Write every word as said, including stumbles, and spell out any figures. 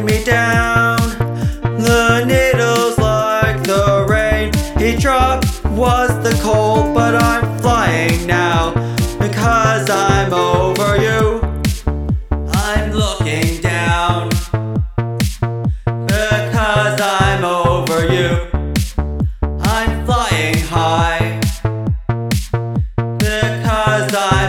me down. The needles like the rain he dropped was the cold, but I'm flying now because I'm over you. I'm looking down because I'm over you. I'm flying high because I